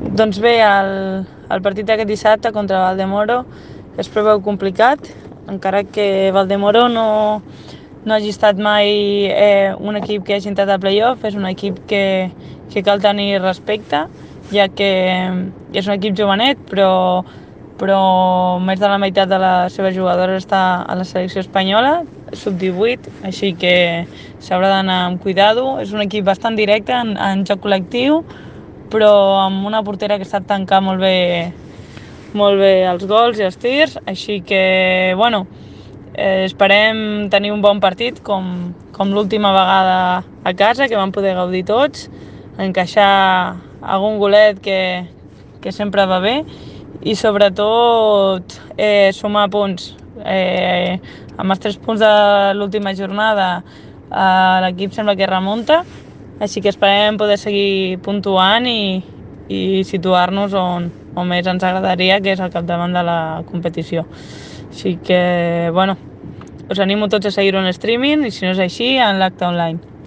Doncs bé, el partit d'aquest dissabte contra Valdemoro es preveu complicat, encara que Valdemoro no hagi estat mai un equip que hagi entrat a playoff, és un equip que cal tenir respecte, ja que és un equip jovenet, però més de la meitat de les seves jugadores està a la selecció espanyola, sub-18, així que s'haurà d'anar amb cuidado. És un equip bastant directe en joc col·lectiu, però amb una portera que sap tancar molt bé els gols i els tirs, així que, bueno, esperem tenir un bon partit com l'última vegada a casa, que vam poder gaudir tots, encaixar algun golet que sempre va bé i sobretot sumar punts. Amb els 3 punts de l'última jornada l'equip sembla que remunta, així que esperem poder seguir puntuant i situar-nos on més ens agradaria, que és al capdavant de la competició. Així que, bueno, us animo tots a seguir-ho en streaming i si no és així, en l'acte online.